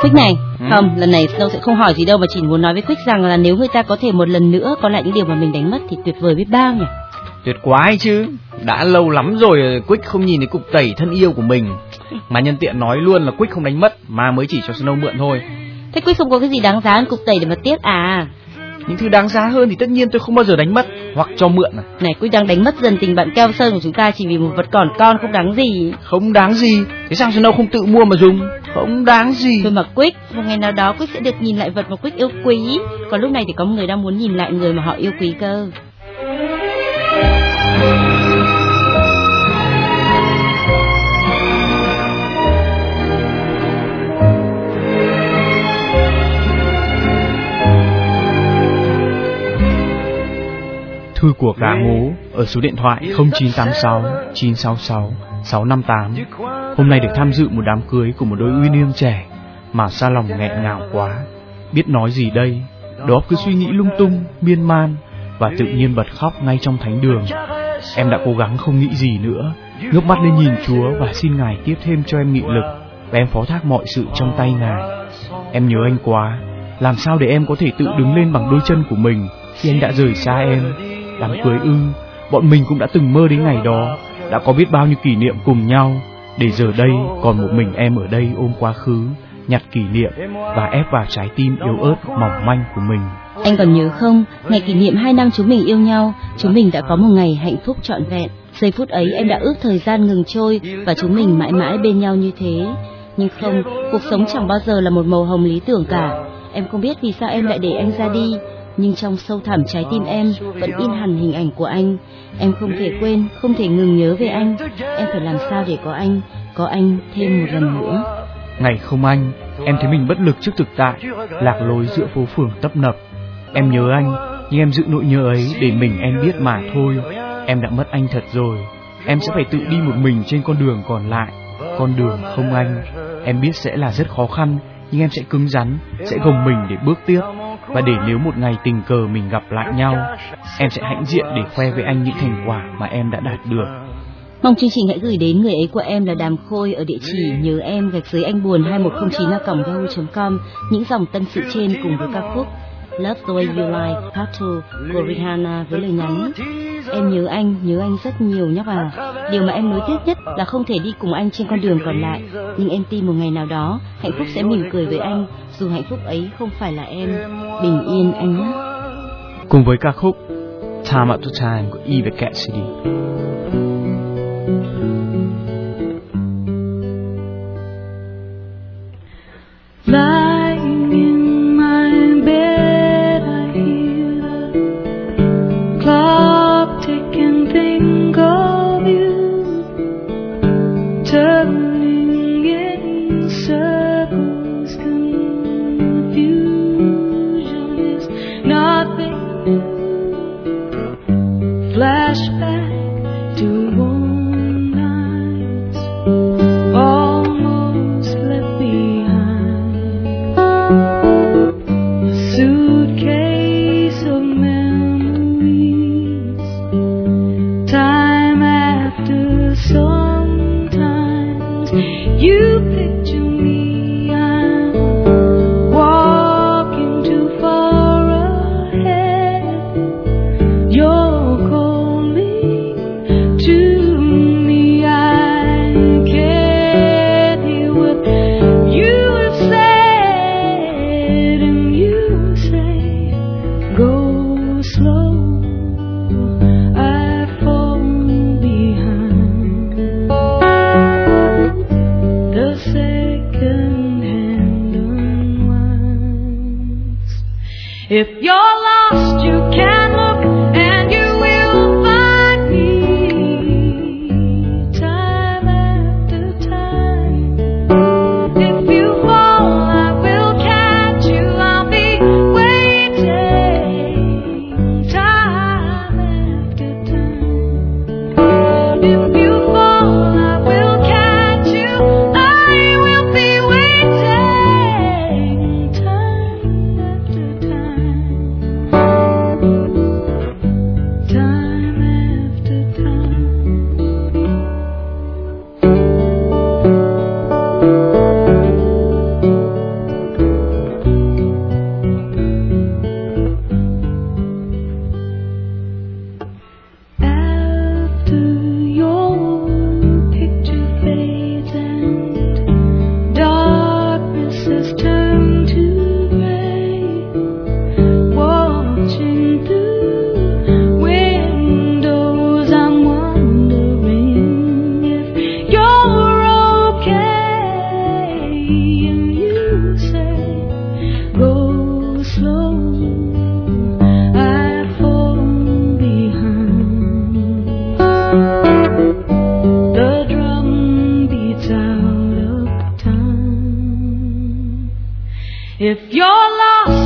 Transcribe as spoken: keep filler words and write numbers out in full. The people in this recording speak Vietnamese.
Quick này, Ừ. không, lần này Snow sẽ không hỏi gì đâu, mà chỉ muốn nói với Quick rằng là nếu người ta có thể một lần nữa có lại những điều mà mình đánh mất thì tuyệt vời biết bao nhỉ. Tuyệt quá ấy chứ. Đã lâu lắm rồi Quick không nhìn thấy cục tẩy thân yêu của mình. Mà nhân tiện nói luôn là Quick không đánh mất, mà mới chỉ cho Snow mượn thôi. Thế Quick không có cái gì đáng giá hơn cục tẩy để mà tiếc à? Những thứ đáng giá hơn thì tất nhiên tôi không bao giờ đánh mất hoặc cho mượn à. Này, Quick đang đánh mất dần tình bạn keo sơn của chúng ta chỉ vì một vật còn con không đáng gì. Không đáng gì. Thế sao Snow không tự mua mà dùng? Không đáng gì. Thôi mà Quick, một ngày nào đó Quick sẽ được nhìn lại vật mà Quick yêu quý. Còn lúc này thì có một người đang muốn nhìn lại người mà họ yêu quý cơ. Thư của gà ngố ở số điện thoại không chín tám sáu chín sáu sáu sáu năm tám. Hôm nay được tham dự một đám cưới của một đôi uyên ương trẻ mà sa lòng nghẹn ngào quá, biết nói gì đây. Đó cứ suy nghĩ lung tung, miên man và tự nhiên bật khóc ngay trong thánh đường. Em đã cố gắng không nghĩ gì nữa, ngước mắt lên nhìn Chúa và xin Ngài tiếp thêm cho em nghị lực, và em phó thác mọi sự trong tay Ngài. Em nhớ anh quá, làm sao để em có thể tự đứng lên bằng đôi chân của mình khi anh đã rời xa em. Đám cưới ư, bọn mình cũng đã từng mơ đến ngày đó, đã có biết bao nhiêu kỷ niệm cùng nhau, để giờ đây còn một mình em ở đây ôm quá khứ, nhặt kỷ niệm và ép vào trái tim yếu ớt mỏng manh của mình. Anh còn nhớ không, ngày kỷ niệm hai năm chúng mình yêu nhau, chúng mình đã có một ngày hạnh phúc trọn vẹn. Giây phút ấy em đã ước thời gian ngừng trôi và chúng mình mãi mãi bên nhau như thế. Nhưng không, cuộc sống chẳng bao giờ là một màu hồng lý tưởng cả. Em không biết vì sao em lại để anh ra đi, nhưng trong sâu thẳm trái tim em vẫn in hằn hình ảnh của anh. Em không thể quên, không thể ngừng nhớ về anh. Em phải làm sao để có anh, có anh thêm một lần nữa. Ngày không anh, em thấy mình bất lực trước thực tại, lạc lối giữa phố phường tấp nập. Em nhớ anh, nhưng em giữ nỗi nhớ ấy để mình em biết mà thôi. Em đã mất anh thật rồi. Em sẽ phải tự đi một mình trên con đường còn lại, con đường không anh. Em biết sẽ là rất khó khăn, nhưng em sẽ cứng rắn, sẽ gồng mình để bước tiếp. Và để nếu một ngày tình cờ mình gặp lại nhau, em sẽ hãnh diện để khoe với anh những thành quả mà em đã đạt được. Mong chương trình hãy gửi đến người ấy của em là Đàm Khôi ở địa chỉ nhớ em gạch dưới anh buồn hai một không chín a còng yahoo chấm com những dòng tâm sự trên cùng với ca khúc Love the Way You Like Part hai của Rihanna với lời nhắn: em nhớ anh, nhớ anh rất nhiều nhóc à. Điều mà em nối tiếc nhất là không thể đi cùng anh trên con đường còn lại, nhưng em tin một ngày nào đó hạnh phúc sẽ mỉm cười với anh, dù hạnh phúc ấy không phải là em. Bình yên anh nhé. Cùng với ca khúc Time After Time của Eva Cassidy. Lying in my bed, I hear the clock tick and think of you, turning in circles. Confusion is nothing new. Flashback to warm nights, almost left behind. A suitcase of memories. Time after sometimes you picture me, I'm walking too far ahead. You're calling to me, I can't hear what you have said, and you say, go slow, I fall behind. The second hand unwinds. If you're lost, you can look and you will find me, time after time. If you fall, I will catch you, I'll be waiting, time after time. If you fall, I will catch you, I will be waiting, time after time. skies turn to gray, watching through windows, I'm wondering if you're okay. And you say, go slow, I fall behind. The drum beats out of time. If you're lost